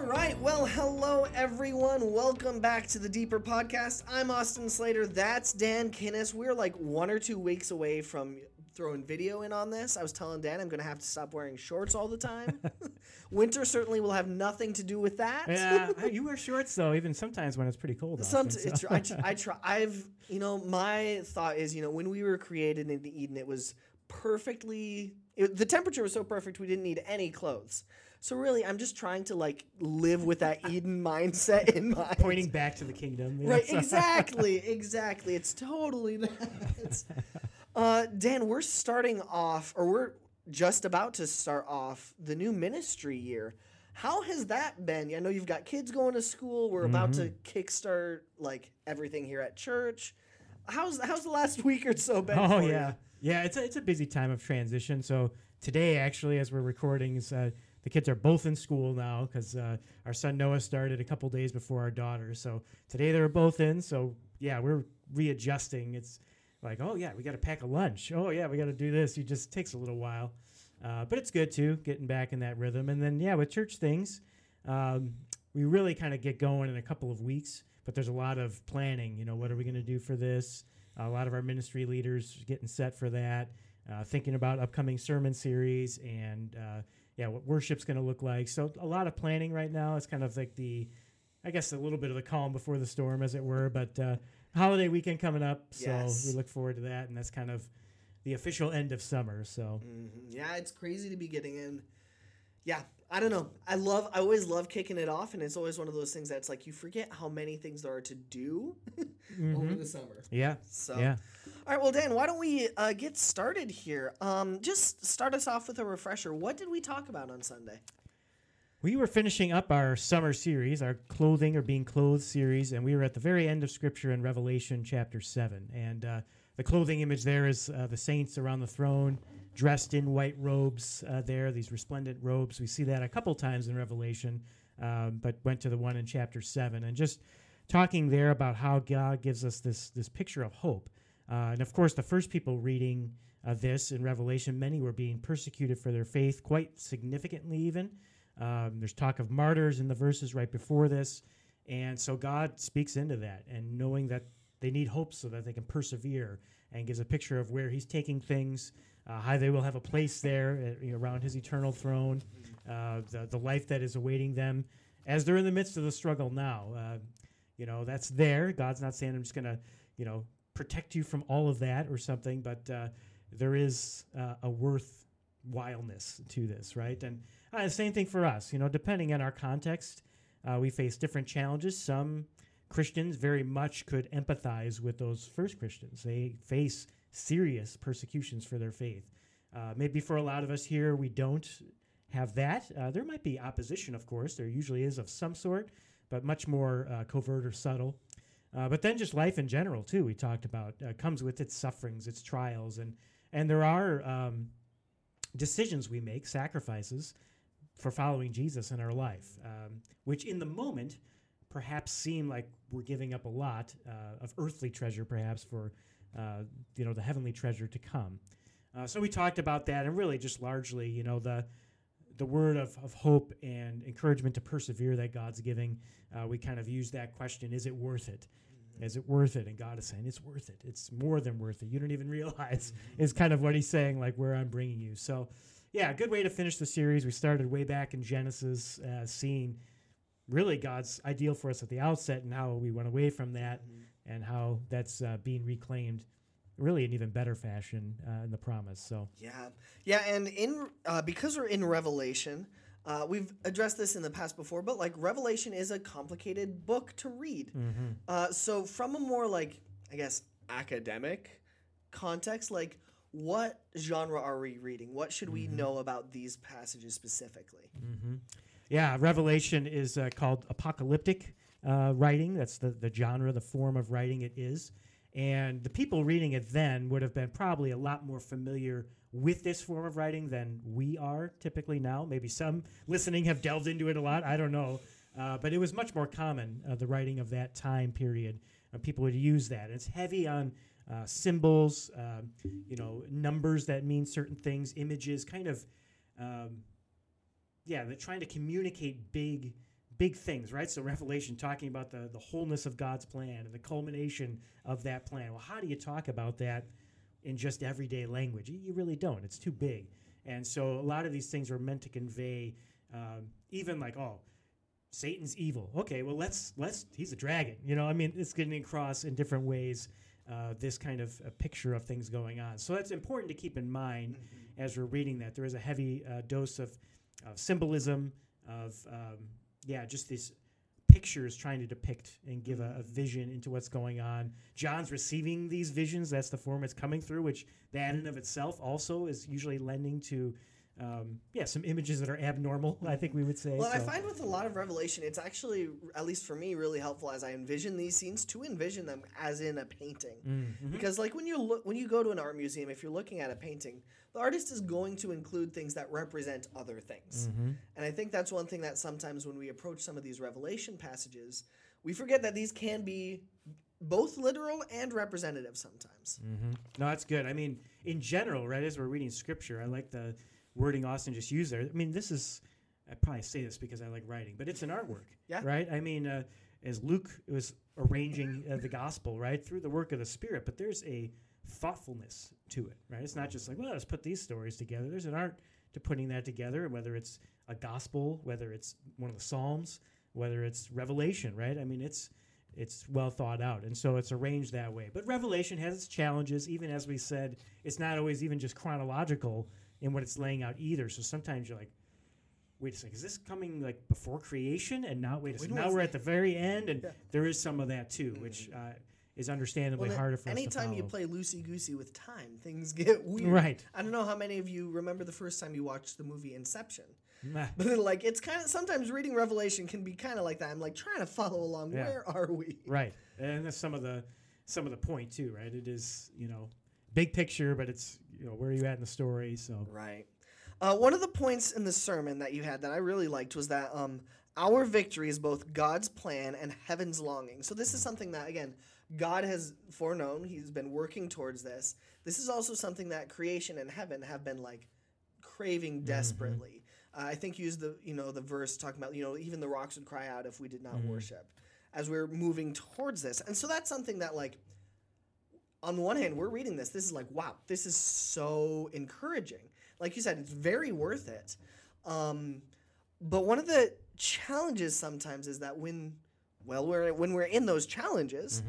right, well, hello everyone. Welcome back to the Deeper Podcast. I'm Austin Slater. That's Dan Kinnis. We're like 1 or 2 weeks away from throwing video in on this. I was telling Dan I'm going to have to stop wearing shorts all the time. Winter certainly will have nothing to do with that. Yeah, you wear shorts though, even sometimes when it's pretty cold. I try. My thought is, when we were created in Eden, it was the temperature was so perfect we didn't need any clothes. So really, I'm just trying to live with that Eden mindset in mind. Pointing back to the kingdom. Right, exactly. It's totally that. Dan, we're just about to start off the new ministry year. How has that been? I know you've got kids going to school. We're about to kickstart everything here at church. How's the last week or so been? Oh yeah. Yeah, it's a busy time of transition. So today, actually, as we're recording, the kids are both in school now because our son Noah started a couple days before our daughter. So today they were both in. So yeah, we're readjusting. It's like, oh yeah, we got to pack a lunch. Oh yeah, we got to do this. It just takes a little while, but it's good too, getting back in that rhythm. And then yeah, with church things, we really kind of get going in a couple of weeks. But there's a lot of planning. What are we going to do for this? A lot of our ministry leaders getting set for that, thinking about upcoming sermon series and what worship's going to look like. So a lot of planning right now. It's kind of like a little bit of the calm before the storm, as it were. But holiday weekend coming up, so we look forward to that. And that's kind of the official end of summer. So yeah, it's crazy to be getting in. Yeah, I don't know. I always love kicking it off, and it's always one of those things that's you forget how many things there are to do over the summer. Yeah. So, yeah. All right, well, Dan, why don't we get started here? Just start us off with a refresher. What did we talk about on Sunday? We were finishing up our summer series, our Clothing or Being Clothed series, and we were at the very end of Scripture in Revelation chapter 7. And the clothing image there is the saints around the throne, dressed in white robes these resplendent robes. We see that a couple times in Revelation, but went to the one in chapter 7. And just talking there about how God gives us this picture of hope. And of course, the first people reading this in Revelation, many were being persecuted for their faith, quite significantly even. There's talk of martyrs in the verses right before this. And so God speaks into that, and knowing that they need hope so that they can persevere, and gives a picture of where he's taking things, how they will have a place there around his eternal throne, the life that is awaiting them as they're in the midst of the struggle now. That's there. God's not saying I'm just going to, protect you from all of that or something, but there is a worthwhileness to this, right? And the same thing for us. Depending on our context, we face different challenges. Some Christians very much could empathize with those first Christians. They face serious persecutions for their faith. Maybe for a lot of us here, we don't have that. There might be opposition, of course. There usually is of some sort, but much more covert or subtle. But then just life in general, too, we talked about, comes with its sufferings, its trials. And there are decisions we make, sacrifices, for following Jesus in our life, which in the moment perhaps seem like we're giving up a lot of earthly treasure, perhaps, for the heavenly treasure to come. So we talked about that, and really just largely, the word of hope and encouragement to persevere that God's giving. We kind of use that question: is it worth it? Is it worth it? And God is saying it's worth it. It's more than worth it. You don't even realize is kind of what he's saying, like where I'm bringing you. So, yeah, a good way to finish the series. We started way back in Genesis, seeing really God's ideal for us at the outset and how we went away from that and how that's being reclaimed really in even better fashion in the promise. So yeah, and because we're in Revelation, we've addressed this in the past before, but Revelation is a complicated book to read. So from a more academic context, what genre are we reading? What should we know about these passages specifically? Yeah, Revelation is called apocalyptic writing. That's the genre, the form of writing it is. And the people reading it then would have been probably a lot more familiar with this form of writing than we are typically now. Maybe some listening have delved into it a lot. I don't know. But it was much more common, the writing of that time period. People would use that. It's heavy on symbols, numbers that mean certain things, images, kind of, they're trying to communicate big big things, right? So Revelation talking about the wholeness of God's plan and the culmination of that plan. Well, how do you talk about that in just everyday language? You really don't. It's too big. And so a lot of these things are meant to convey even like, oh, Satan's evil. Okay, well, let's he's a dragon. I mean, it's getting across in different ways this kind of a picture of things going on. So that's important to keep in mind as we're reading that. There is a heavy dose of symbolism, of just these pictures trying to depict and give a vision into what's going on. John's receiving these visions. That's the form it's coming through, which that in of itself also is usually lending to some images that are abnormal, I think we would say. Well, I find with a lot of Revelation, it's actually, at least for me, really helpful as I envision these scenes to envision them as in a painting. Mm-hmm. Because like when you go to an art museum, if you're looking at a painting, the artist is going to include things that represent other things. Mm-hmm. And I think that's one thing that sometimes when we approach some of these Revelation passages, we forget that these can be both literal and representative sometimes. Mm-hmm. No, that's good. I mean, in general, right, as we're reading Scripture, I like the wording Austin just used there. I mean, I probably say this because I like writing, but it's an artwork, right? I mean, as Luke was arranging the gospel, right, through the work of the Spirit, but there's a thoughtfulness to it, right? It's not just like, well, let's put these stories together. There's an art to putting that together, whether it's a gospel, whether it's one of the Psalms, whether it's Revelation, right? I mean, it's well thought out, and so it's arranged that way. But Revelation has its challenges, even as we said, it's not always even just chronological in what it's laying out either. So sometimes you're like, wait a second, is this coming like before creation? And now, wait a second, now we're at the very end, and there is some of that too, which is understandably harder for us to follow. Anytime you play loosey-goosey with time, things get weird. Right. I don't know how many of you remember the first time you watched the movie Inception. Nah. But like, it's kind of, sometimes reading Revelation can be kind of like that. I'm like trying to follow along. Yeah. Where are we? Right. And that's some of the point too, right? It is, big picture, but it's, where are you at in the story? So Right. One of the points in the sermon that you had that I really liked was that our victory is both God's plan and heaven's longing. So this is something that, again, God has foreknown. He's been working towards this. This is also something that creation and heaven have been like craving desperately. I think you used the verse talking about, even the rocks would cry out if we did not worship, as we're moving towards this. And so that's something that, like, on the one hand, we're reading this. This is like, wow, this is so encouraging. Like you said, it's very worth it. But one of the challenges sometimes is that when we're in those challenges,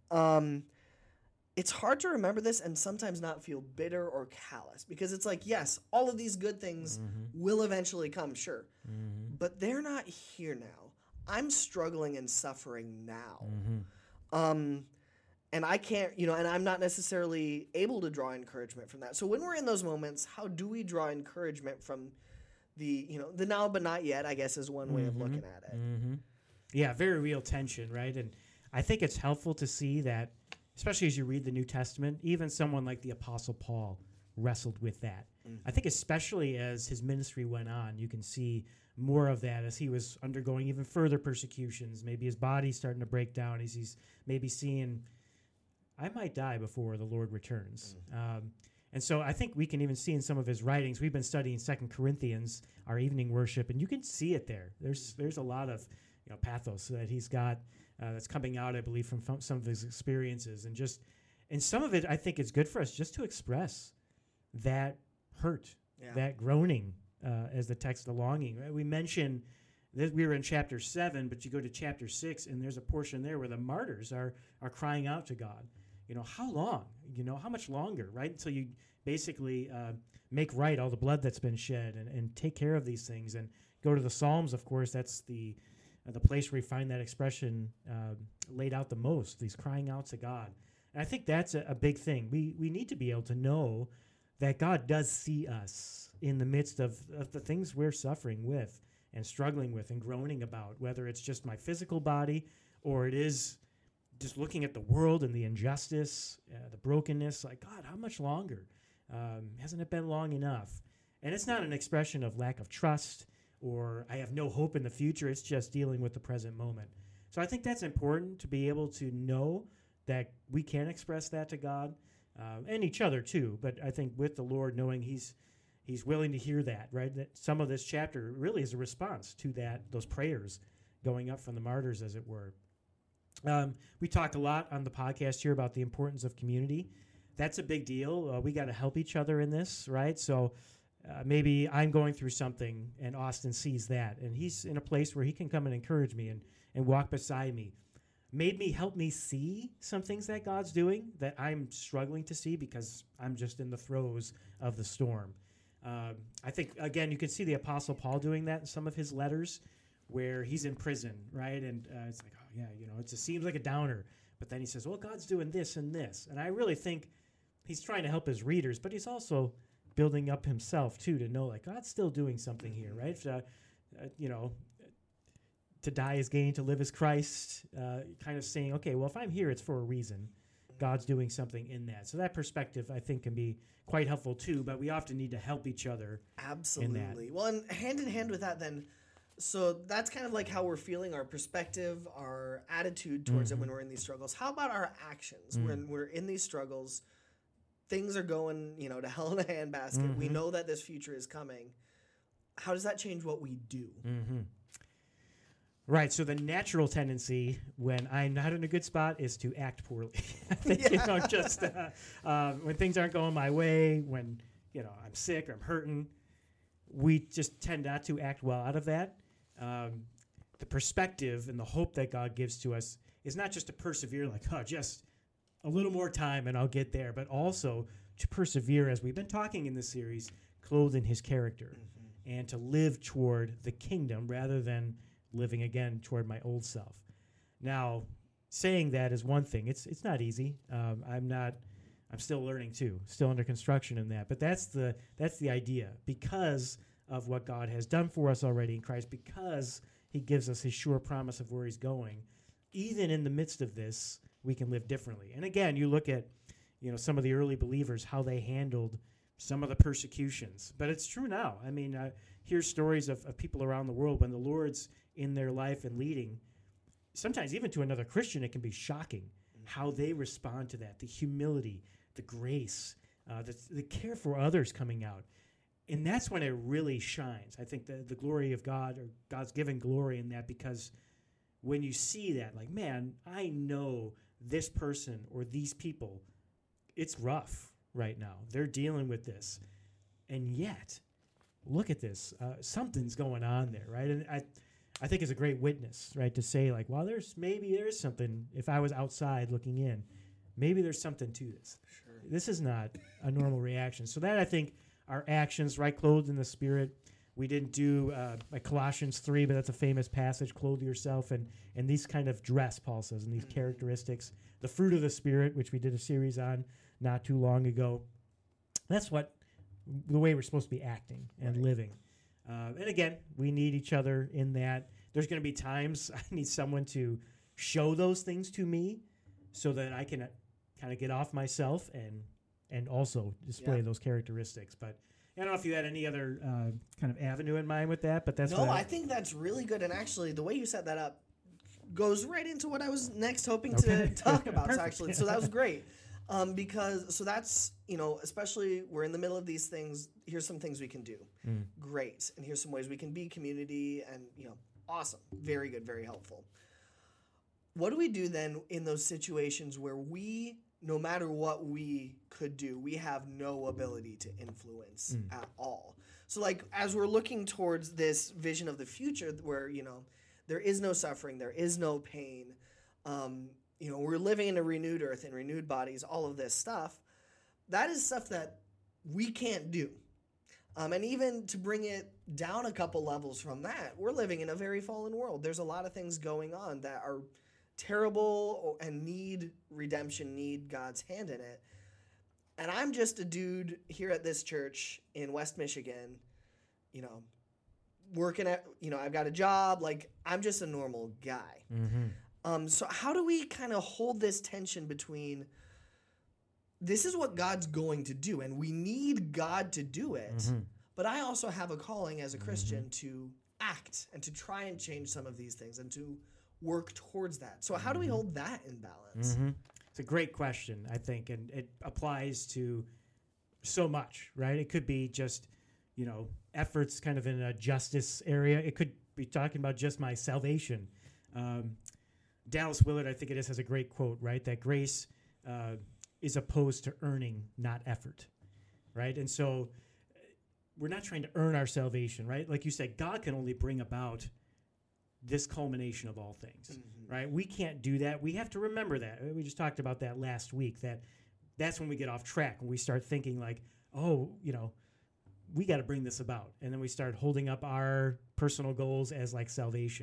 it's hard to remember this and sometimes not feel bitter or callous, because it's like, yes, all of these good things will eventually come, sure, but they're not here now. I'm struggling and suffering now. And I can't, and I'm not necessarily able to draw encouragement from that. So when we're in those moments, how do we draw encouragement from the now but not yet, I guess, is one way of looking at it. Yeah, very real tension, right? And I think it's helpful to see that, especially as you read the New Testament, even someone like the Apostle Paul wrestled with that. I think especially as his ministry went on, you can see more of that as he was undergoing even further persecutions. Maybe his body's starting to break down as he's maybe seeing, I might die before the Lord returns. And so I think we can even see in some of his writings, we've been studying 2 Corinthians, our evening worship, and you can see it there. There's a lot of pathos that he's got that's coming out, I believe, from some of his experiences. And some of it, I think it's good for us just to express that hurt, that groaning, as the text, the longing. Right? We mentioned that we were in chapter 7, but you go to chapter 6, and there's a portion there where the martyrs are crying out to God. How long? How much longer, right? Until you basically make right all the blood that's been shed and take care of these things. And go to the Psalms, of course, that's the place where we find that expression laid out the most, these crying out to God. And I think that's a big thing. We need to be able to know that God does see us in the midst of the things we're suffering with and struggling with and groaning about, whether it's just my physical body or it is just looking at the world and the injustice, the brokenness, like, God, how much longer? Hasn't it been long enough? And it's not an expression of lack of trust or I have no hope in the future. It's just dealing with the present moment. So I think that's important, to be able to know that we can express that to God and each other too. But I think with the Lord, knowing He's willing to hear that, right? That some of this chapter really is a response to those prayers going up from the martyrs, as it were. We talk a lot on the podcast here about the importance of community. That's a big deal. We got to help each other in this, right? So maybe I'm going through something and Austin sees that, and he's in a place where he can come and encourage me and walk beside me. Help me see some things that God's doing that I'm struggling to see because I'm just in the throes of the storm. I think, again, you can see the Apostle Paul doing that in some of his letters where he's in prison, right? And it's like, oh, yeah, it just seems like a downer. But then he says, well, God's doing this and this. And I really think he's trying to help his readers, but he's also building up himself, too, to know, like, God's still doing something here, right? To die is gain, to live is Christ, kind of saying, okay, well, if I'm here, it's for a reason. God's doing something in that. So that perspective, I think, can be quite helpful, too, but we often need to help each other. Absolutely. Well, and hand in hand with that, then, so that's kind of like how we're feeling, our perspective, our attitude towards it when we're in these struggles. How about our actions when we're in these struggles? Things are going, to hell in a handbasket. We know that this future is coming. How does that change what we do? Right. So the natural tendency when I'm not in a good spot is to act poorly. I think, just when things aren't going my way, when, I'm sick or I'm hurting, we just tend not to act well out of that. The perspective and the hope that God gives to us is not just to persevere like, just a little more time and I'll get there, but also to persevere, as we've been talking in this series, clothed in his character and to live toward the kingdom rather than living again toward my old self. Now, saying that is one thing. It's not easy. I'm still learning too, still under construction in that. But that's the idea. Because of what God has done for us already in Christ, because he gives us his sure promise of where he's going, even in the midst of this, we can live differently. And again, you look at some of the early believers, how they handled some of the persecutions. But it's true now. I mean, I hear stories of people around the world when the Lord's in their life and leading. Sometimes even to another Christian, it can be shocking how they respond to that, the humility, the grace, the care for others coming out. And that's when it really shines. I think the glory of God, or God's given glory in that, because when you see that, like, man, I know this person or these people, it's rough right now. They're dealing with this. And yet, look at this. Something's going on there, right? And I think it's a great witness, right, to say, like, well, there's something. If I was outside looking in, maybe there's something to this. Sure. This is not a normal reaction. So that, I think, our actions, right, clothed in the Spirit. We didn't do like Colossians 3, but that's a famous passage, clothe yourself, and these kind of dress, Paul says, and these characteristics. The fruit of the Spirit, which we did a series on not too long ago. That's the way we're supposed to be acting and living. And again, we need each other in that. There's going to be times I need someone to show those things to me so that I can kind of get off myself and also display those characteristics. But I don't know if you had any other kind of avenue in mind with that, but that's I think that's really good. And actually, the way you set that up goes right into what I was next hoping to talk about. So that was great. Because that's, especially we're in the middle of these things. Here's some things we can do. Great. And here's some ways we can be community and, awesome. Very good. Very helpful. What do we do then in those situations where no matter what we could do, we have no ability to influence at all? So like, as we're looking towards this vision of the future where, there is no suffering, there is no pain, we're living in a renewed earth and renewed bodies, all of this stuff. That is stuff that we can't do. And even to bring it down a couple levels from that, we're living in a very fallen world. There's a lot of things going on that are terrible and need redemption, need God's hand in it. And I'm just a dude here at this church in West Michigan, working at, I've got a job. Like, I'm just a normal guy. So how do we kind of hold this tension between this is what God's going to do, and we need God to do it, but I also have a calling as a Christian to act and to try and change some of these things and to work towards that. So how do we hold that in balance? It's a great question, I think, and it applies to so much, right? It could be just, efforts kind of in a justice area. It could be talking about just my salvation. Dallas Willard, I think it is, has a great quote, right? That grace is opposed to earning, not effort, right? And so we're not trying to earn our salvation, right? Like you said, God can only bring about this culmination of all things, right? We can't do that. We have to remember that. We just talked about that last week, that's when we get off track, when we start thinking like, oh, we got to bring this about. And then we start holding up our personal goals as like salvation.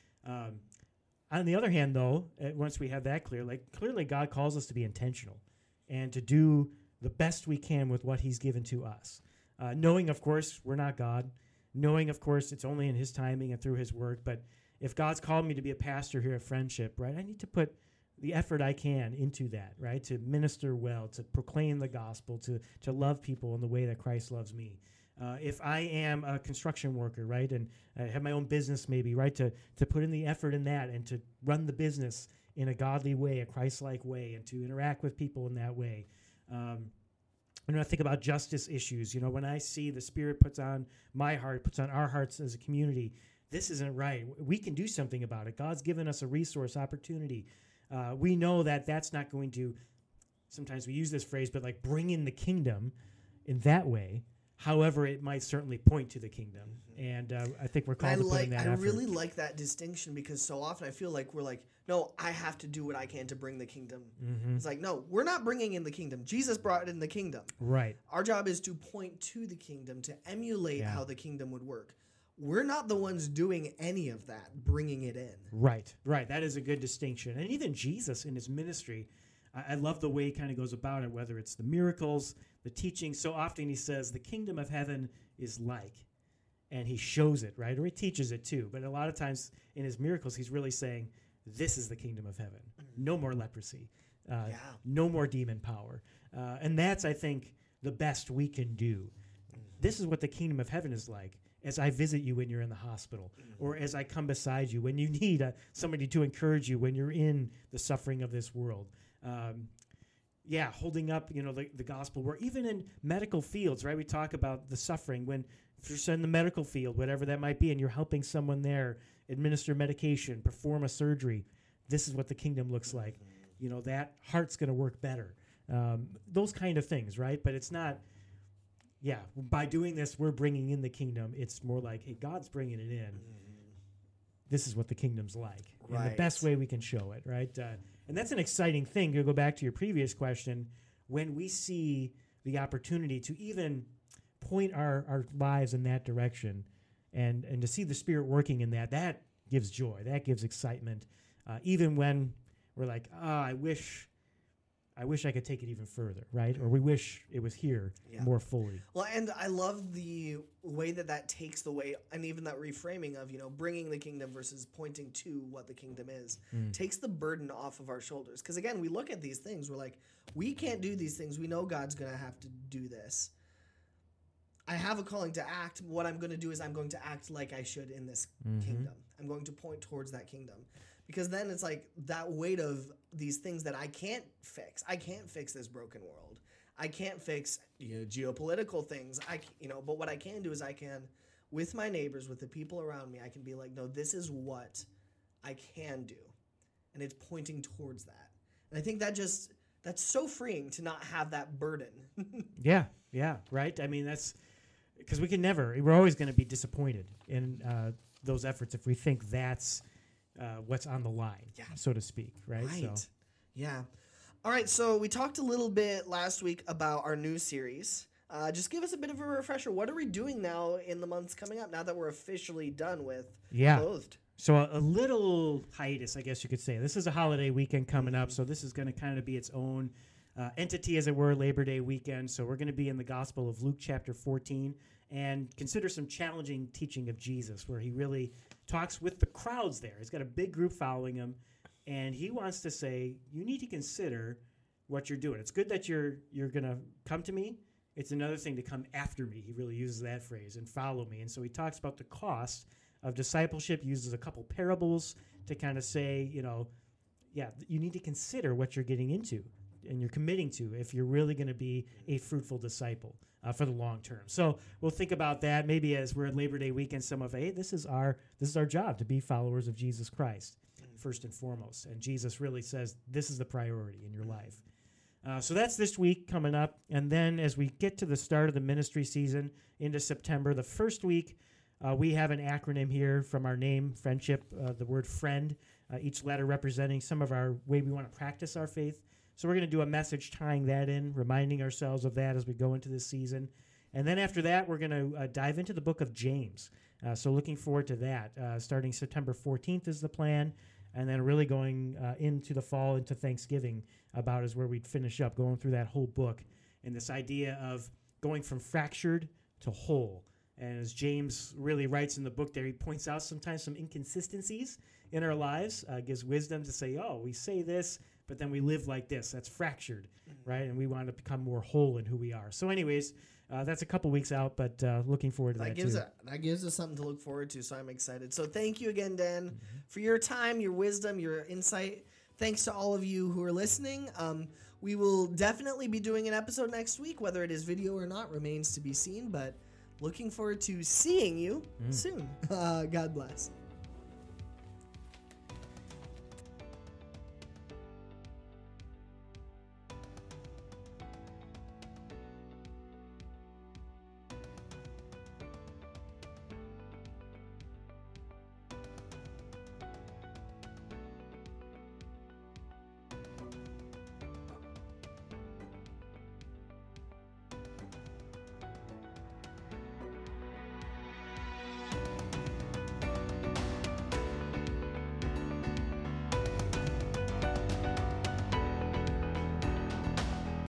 On the other hand, though, once we have that clear, like clearly God calls us to be intentional and to do the best we can with what he's given to us. Knowing, of course, we're not God. Knowing, of course, it's only in his timing and through his work. But if God's called me to be a pastor here at Friendship, right, I need to put the effort I can into that, right, to minister well, to proclaim the gospel, to love people in the way that Christ loves me. If I am a construction worker, right, and I have my own business maybe, right, to put in the effort in that and to run the business in a godly way, a Christ-like way, and to interact with people in that way. When I think about justice issues, when I see the Spirit puts on my heart, puts on our hearts as a community, this isn't right. We can do something about it. God's given us a resource, opportunity. We know that that's not going to, sometimes we use this phrase, but like bring in the kingdom in that way. However, it might certainly point to the kingdom. And I think we're called to put in that effort. I really like that distinction because so often I feel like we're like, no, I have to do what I can to bring the kingdom. It's like, no, we're not bringing in the kingdom. Jesus brought in the kingdom. Right. Our job is to point to the kingdom, to emulate how the kingdom would work. We're not the ones doing any of that, bringing it in. Right. That is a good distinction. And even Jesus in his ministry, I love the way he kind of goes about it, whether it's the miracles, the teaching. So often he says the kingdom of heaven is like, and he shows it, right? Or he teaches it too. But a lot of times in his miracles, he's really saying, this is the kingdom of heaven. No more leprosy. No more demon power. And that's, I think, the best we can do. This is what the kingdom of heaven is like. As I visit you when you're in the hospital, or as I come beside you when you need somebody to encourage you when you're in the suffering of this world. Holding up, the gospel. We're even in medical fields, right? We talk about the suffering if you're in the medical field, whatever that might be, and you're helping someone there administer medication, perform a surgery. This is what the kingdom looks like. That heart's going to work better. Those kind of things, right? But it's not. Yeah, by doing this, we're bringing in the kingdom. It's more like, hey, God's bringing it in. This is what the kingdom's like. Right. And the best way we can show it, right? And that's an exciting thing. To go back to your previous question, when we see the opportunity to even point our lives in that direction and to see the Spirit working in that gives joy. That gives excitement. Even when we're like, I wish I could take it even further, right? Or we wish it was here more fully. Well, and I love the way that takes the way, and even that reframing of, bringing the kingdom versus pointing to what the kingdom is, takes the burden off of our shoulders. Because again, we look at these things, we're like, we can't do these things. We know God's going to have to do this. I have a calling to act. What I'm going to do is I'm going to act like I should in this kingdom. I'm going to point towards that kingdom. Because then it's like that weight of these things that I can't fix. I can't fix this broken world. I can't fix geopolitical things. But what I can do is I can, with my neighbors, with the people around me, I can be like, no, this is what I can do. And it's pointing towards that. And I think that's so freeing to not have that burden. Yeah, right? I mean, that's because we're always going to be disappointed in those efforts if we think that's what's on the line, so to speak, right? So. Yeah. All right, so we talked a little bit last week about our new series. Just give us a bit of a refresher. What are we doing now in the months coming up, now that we're officially done with Clothed? So a little hiatus, I guess you could say. This is a holiday weekend coming up, so this is going to kind of be its own entity, as it were, Labor Day weekend. So we're going to be in the Gospel of Luke chapter 14 and consider some challenging teaching of Jesus, where he really talks with the crowds there. He's got a big group following him, and he wants to say, you need to consider what you're doing. It's good that you're going to come to me. It's another thing to come after me. He really uses that phrase, and follow me. And so he talks about the cost of discipleship, uses a couple parables to kind of say, you need to consider what you're getting into. you're committing to if you're really going to be a fruitful disciple for the long term. So we'll think about that maybe as we're at Labor Day weekend. Some of this is our job to be followers of Jesus Christ first and foremost. And Jesus really says this is the priority in your life. So that's this week coming up. And then as we get to the start of the ministry season into September, the first week, we have an acronym here from our name, Friendship, the word friend, each letter representing some of our way we want to practice our faith. So we're going to do a message tying that in, reminding ourselves of that as we go into this season. And then after that, we're going to dive into the book of James. So looking forward to that. Starting September 14th is the plan. And then really going into the fall, into Thanksgiving, about is where we'd finish up, going through that whole book and this idea of going from fractured to whole. And as James really writes in the book there, he points out sometimes some inconsistencies in our lives, gives wisdom to say, oh, we say this, but then we live like this. That's fractured, right? And we want to become more whole in who we are. So anyways, that's a couple weeks out, but looking forward to that too. That gives us something to look forward to, so I'm excited. So thank you again, Dan, for your time, your wisdom, your insight. Thanks to all of you who are listening. We will definitely be doing an episode next week. Whether it is video or not remains to be seen, but looking forward to seeing you soon. God bless.